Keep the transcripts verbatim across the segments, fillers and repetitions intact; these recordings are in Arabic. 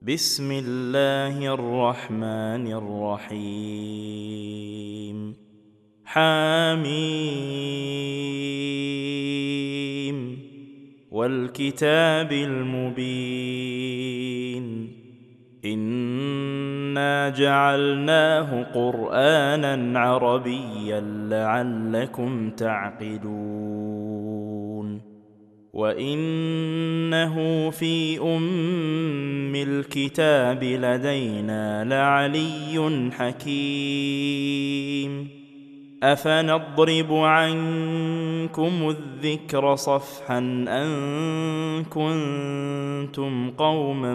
بسم الله الرحمن الرحيم. حميم والكتاب المبين إنا جعلناه قرآنا عربيا لعلكم تعقلون وإنه في أم الكتاب لدينا لعلي حكيم أفنضرب عنكم الذكر صفحا أن كنتم قوما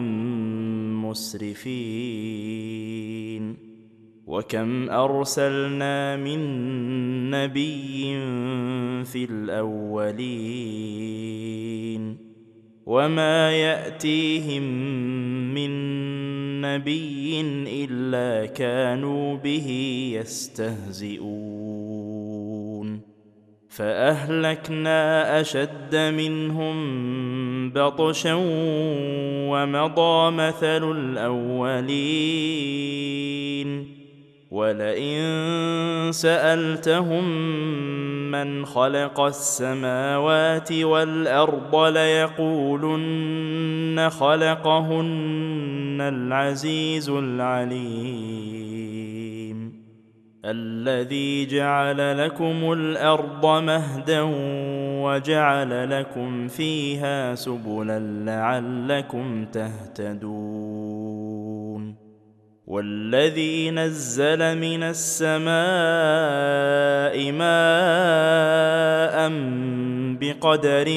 مسرفين وكم أرسلنا من نبي في الأولين وما يأتيهم من نبي إلا كانوا به يستهزئون فأهلكنا أشد منهم بطشا ومضى مثل الأولين ولئن سألتهم من خلق السماوات والأرض ليقولن خلقهن العزيز العليم الذي جعل لكم الأرض مهدا وجعل لكم فيها سبلا لعلكم تهتدون والذي نزل من السماء ماء بقدر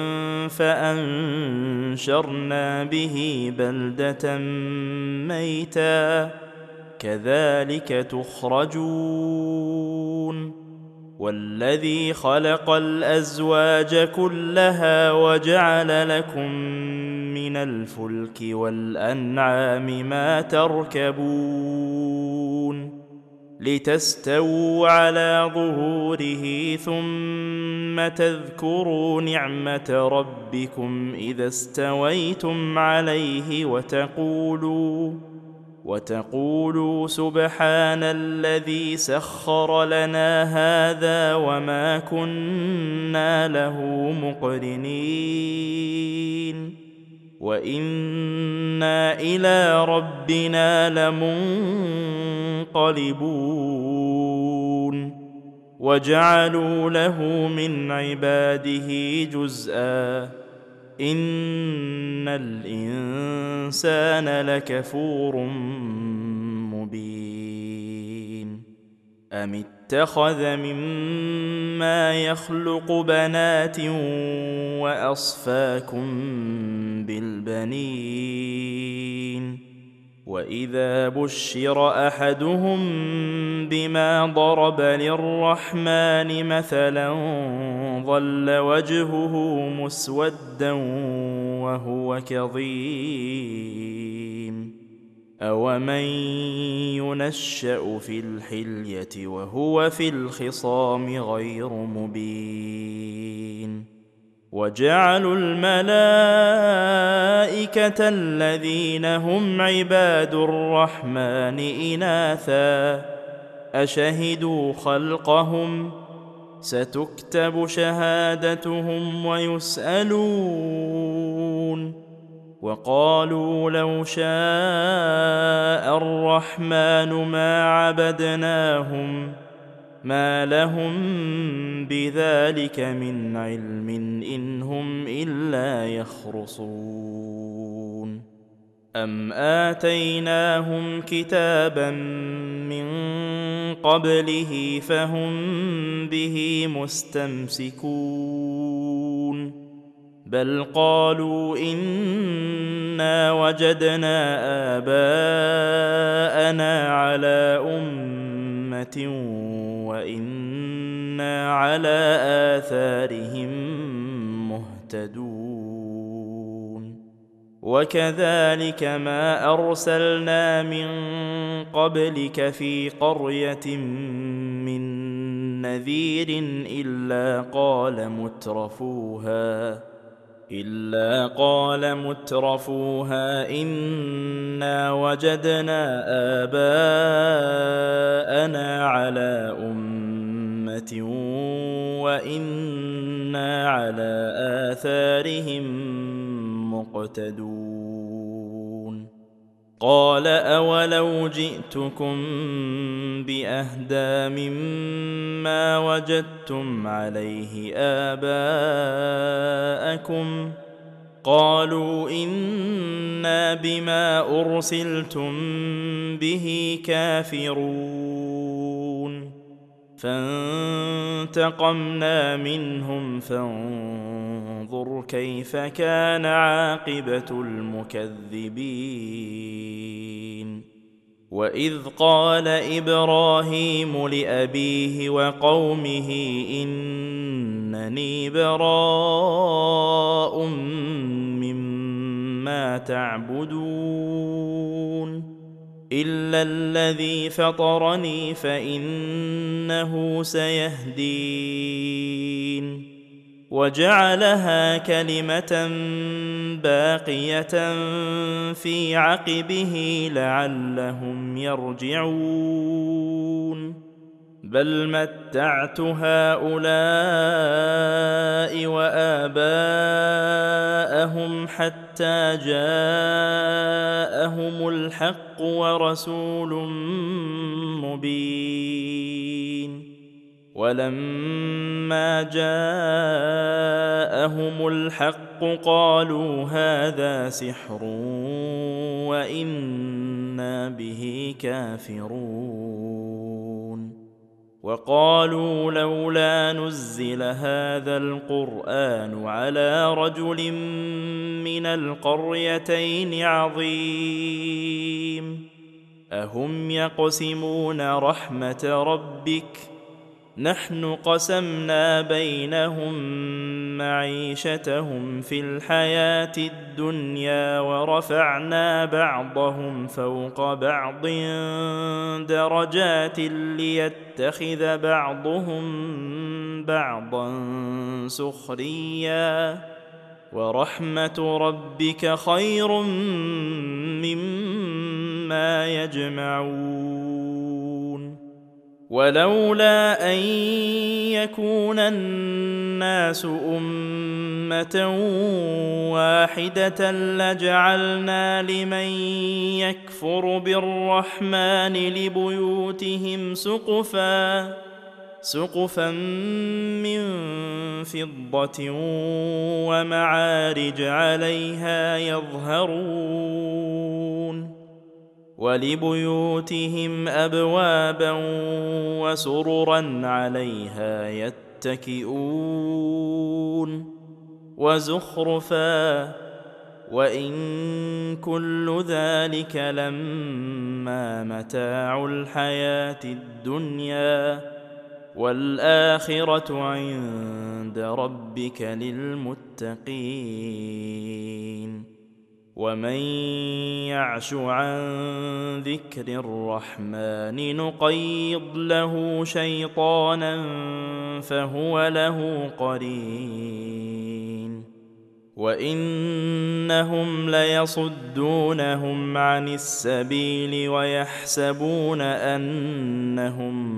فأنشرنا به بلدة ميتا كذلك تخرجون والذي خلق الأزواج كلها وجعل لكم من الفلك والأنعام ما تركبون لتستووا على ظهوره ثم تذكروا نعمة ربكم إذا استويتم عليه وتقولوا وتقولوا سبحان الذي سخر لنا هذا وما كنا له مقرنين وإنا إلى ربنا لمنقلبون وجعلوا له من عباده جزءا إن الإنسان لكفور مبين أم اتخذ مما يخلق بنات وأصفاكم بالبنين وإذا بشر أحدهم بما ضرب للرحمن مثلا ظل وجهه مسودا وهو كظيم أومن ينشأ في الحلية وهو في الخصام غير مبين وجعلوا الملائكة الذين هم عباد الرحمن إناثا أشهدوا خلقهم ستكتب شهادتهم ويسألون وقالوا لو شاء الرحمن ما عبدناهم ما لهم بذلك من علم إن هم إلا يخرصون أم آتيناهم كتابا من قبله فهم به مستمسكون بل قالوا إنا وجدنا آباءنا على أمة وإنا على آثارهم مهتدون وكذلك ما أرسلنا من قبلك في قرية من نذير إلا قال مترفوها إلا قال مترفوها إنا وجدنا آباءنا على أمة وإنا على آثارهم مقتدون قال أولو جئتكم بأهدى مما وجدتم عليه آباءكم قالوا إنا بما أرسلتم به كافرون فانتقمنا منهم فانظر كيف كان عاقبة المكذبين وإذ قال إبراهيم لأبيه وقومه إنني براء مما تعبدون إلا الذي فطرني فإنه سيهدين وجعلها كلمة باقية في عقبه لعلهم يرجعون بل متعت هؤلاء وآباءهم حتى جاءهم الحق ورسول مبين ولما جاءهم الحق قالوا هذا سحر وإنا به كافرون وقالوا لولا نزل هذا القرآن على رجل من القريتين عظيم أهم يقسمون رحمة ربك نحن قسمنا بينهم معيشتهم في الحياة الدنيا ورفعنا بعضهم فوق بعض درجات ليتخذ بعضهم بعضا سخريا ورحمة ربك خير مما يجمعون ولولا أن يكون الناس أمة واحدة لجعلنا لمن يكفر بالرحمن لبيوتهم سقفا سقفا من فضة ومعارج عليها يظهرون ولبيوتهم أبوابا وسررا عليها يتكئون وزخرفا وإن كل ذلك لما متاع الحياة الدنيا والآخرة عند ربك للمتقين ومن يعش عن ذكر الرحمن نقيض له شيطانا فهو له قرين وإنهم ليصدونهم عن السبيل ويحسبون أنهم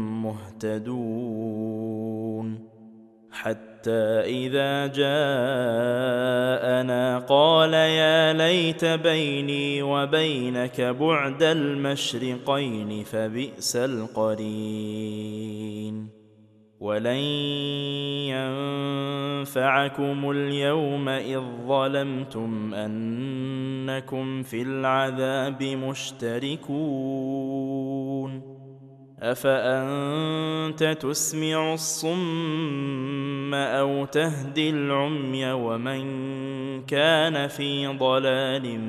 مهتدون حتى إذا جاءنا قال يا ليت بيني وبينك بعد المشرقين فبئس القرين ولن ينفعكم اليوم إذ ظلمتم أنكم في العذاب مشتركون أفأنت تسمع الصم أو تهدي العمي ومن كان في ضلال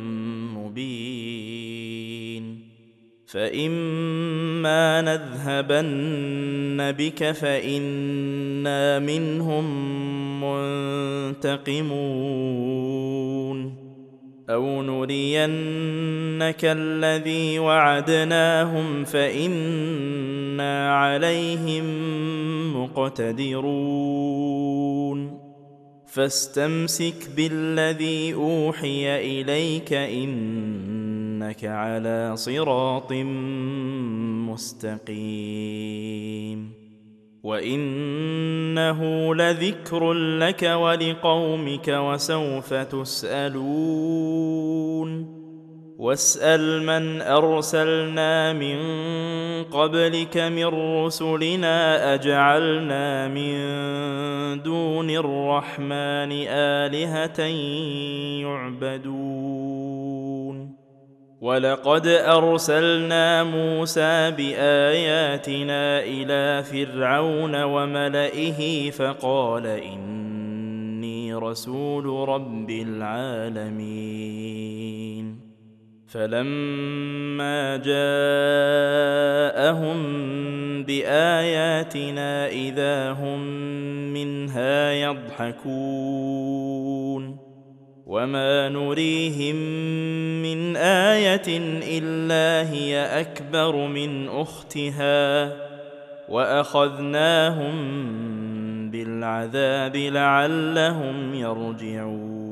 مبين فإما نذهبن بك فإنا منهم منتقمون أو نرينك الذي وعدناهم فإنا عليهم مقتدرون فاستمسك بالذي أوحي إليك إنك على صراط مستقيم وإنه لذكر لك ولقومك وسوف تسألون واسأل من أرسلنا من قبلك من رسلنا أجعلنا من دون الرحمن آلهة يعبدون ولقد أرسلنا موسى بآياتنا إلى فرعون وملئه فقال إني رسول رب العالمين فلما جاءهم بآياتنا إذا هم منها يضحكون وما نريهم من آية إلا هي أكبر من أختها وأخذناهم بالعذاب لعلهم يرجعون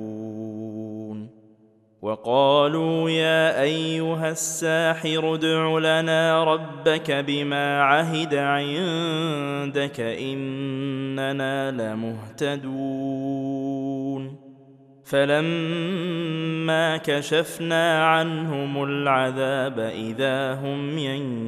وقالوا يا أيها الساحر ادع لنا ربك بما عهد عندك إننا لمهتدون فلما كشفنا عنهم العذاب إذا هم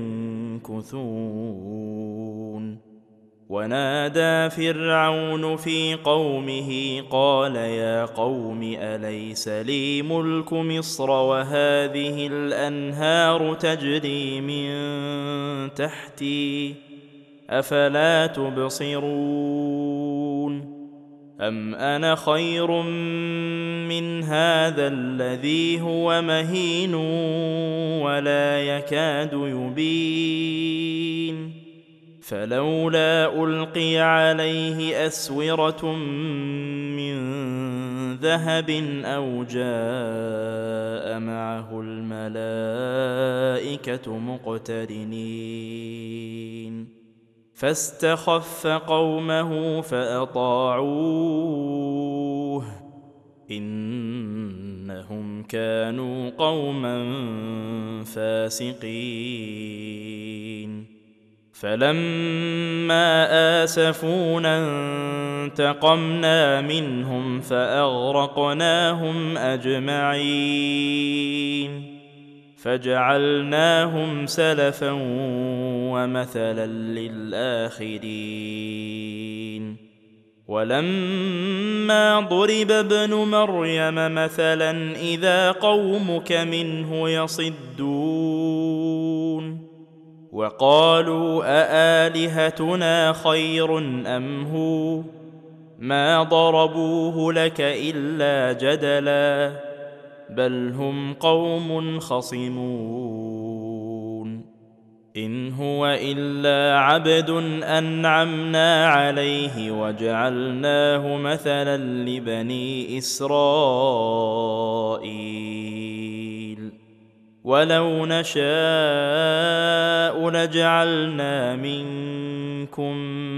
ينكثون ونادى فرعون في قومه قال يا قوم أليس لي ملك مصر وهذه الأنهار تجري من تحتي أفلا تبصرون أم أنا خير من هذا الذي هو مهين ولا يكاد يبين فلولا ألقي عليه أسورة من ذهب أو جاء معه الملائكة مقترنين فاستخف قومه فأطاعوه إنهم كانوا قوما فاسقين فلما آسفونا انتقمنا منهم فأغرقناهم أجمعين فجعلناهم سلفا ومثلا للآخرين ولما ضرب ابن مريم مثلا إذا قومك منه يصدون وقالوا أآلهتنا خير أم هو ما ضربوه لك إلا جدلا بل هم قوم خصمون إن هو إلا عبد أنعمنا عليه وجعلناه مثلا لبني إسرائيل ولو نشاء لجعلنا منكم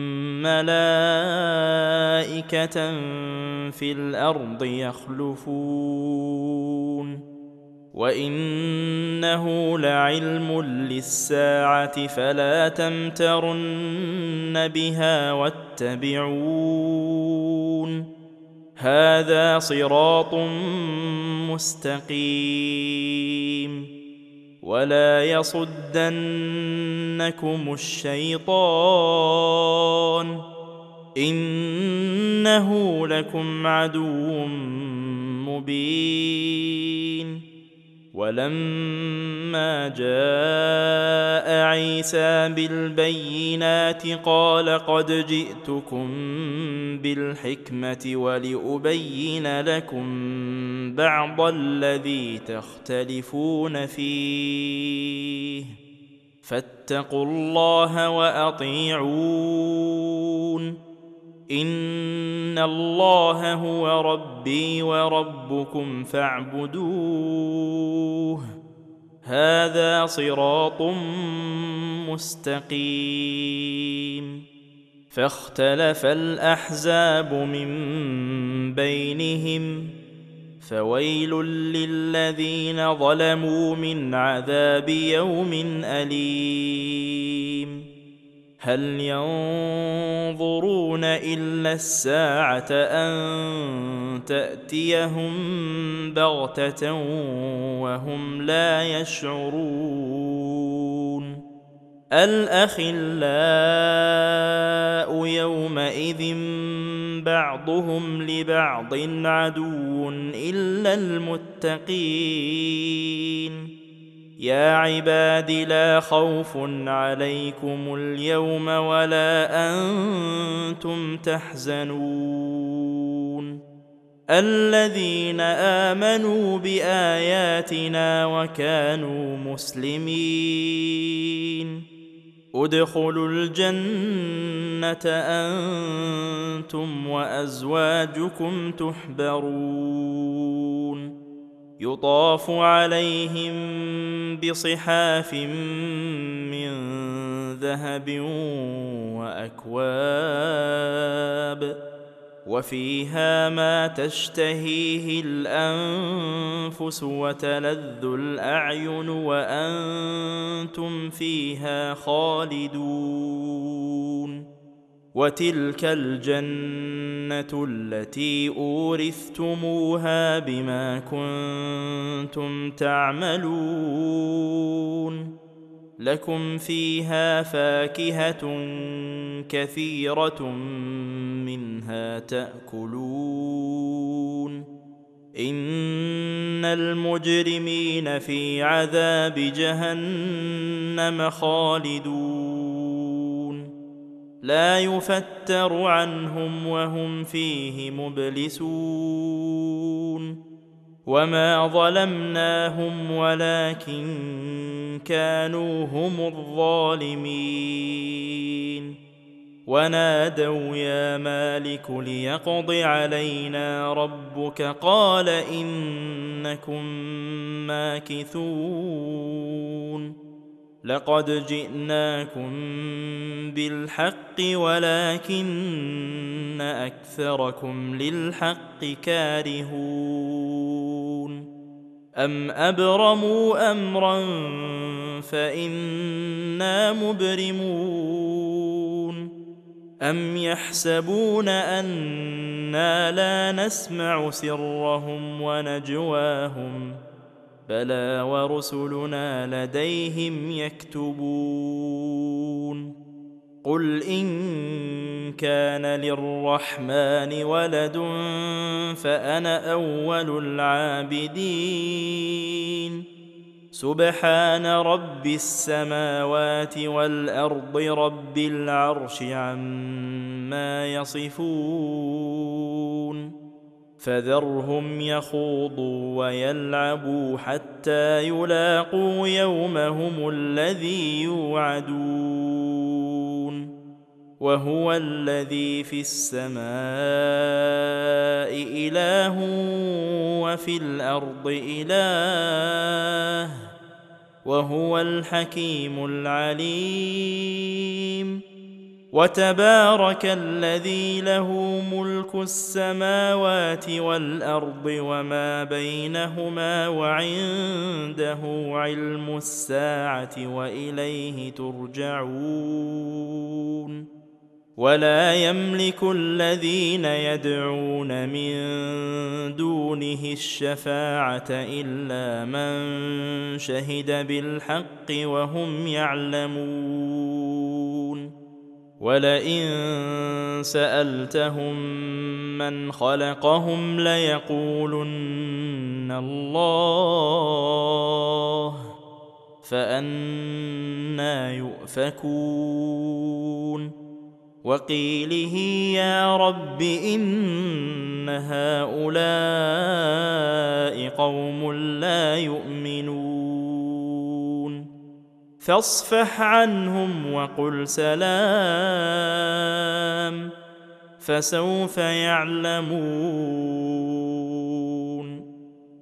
ملائكة في الأرض يخلفون وإنه لعلم للساعة فلا تمترن بها واتبعون هذا صراط مستقيم ولا يصدنكم الشيطان إنه لكم عدو مبين ولما جاء عيسى بالبينات قال قد جئتكم بالحكمة ولأبين لكم بعض الذي تختلفون فيه فاتقوا الله وأطيعون إن الله هو ربي وربكم فاعبدوه هذا صراط مستقيم فاختلف الأحزاب من بينهم فويل للذين ظلموا من عذاب يوم أليم هل ينظرون إلا الساعة أن تأتيهم بغتة وهم لا يشعرون الأخلاء يومئذ بعضهم لبعض عدو إلا المتقين يا عباد لا خوف عليكم اليوم ولا أنتم تحزنون الذين آمنوا بآياتنا وكانوا مسلمين ادخلوا الجنة أنتم وأزواجكم تحبرون يطاف عليهم بصحاف من ذهب وأكواب وفيها ما تشتهيه الأنفس وتلذ الأعين وأنتم فيها خالدون وتلك الجنة التي أورثتموها بما كنتم تعملون لكم فيها فاكهة كثيرة منها تأكلون إن المجرمين في عذاب جهنم خالدون لا يفتر عنهم وهم فيه مبلسون وما ظلمناهم ولكن كانوا هم الظالمين ونادوا يا مالك ليقض علينا ربك قال إنكم ماكثون لقد جئناكم بالحق ولكن أكثركم للحق كارهون أم أبرموا أمرا فإنا مبرمون أم يحسبون أنا لا نسمع سرهم ونجواهم بلى ورسلنا لديهم يكتبون قل إن كان للرحمن ولد فأنا أول العابدين سبحان رب السماوات والأرض رب العرش عما يصفون فذرهم يخوضوا ويلعبوا حتى يلاقوا يومهم الذي يوعدون وهو الذي في السماء إله وفي الأرض إله وهو الحكيم العليم وتبارك الذي له ملك السماوات والأرض وما بينهما وعنده علم الساعة وإليه ترجعون ولا يملك الذين يدعون من دونه الشفاعة إلا من شهد بالحق وهم يعلمون ولئن سألتهم من خلقهم ليقولن الله فأنى يؤفكون وقيله يا رب إن هؤلاء قوم لا يؤمنون فاصفح عنهم وقل سلام فسوف يعلمون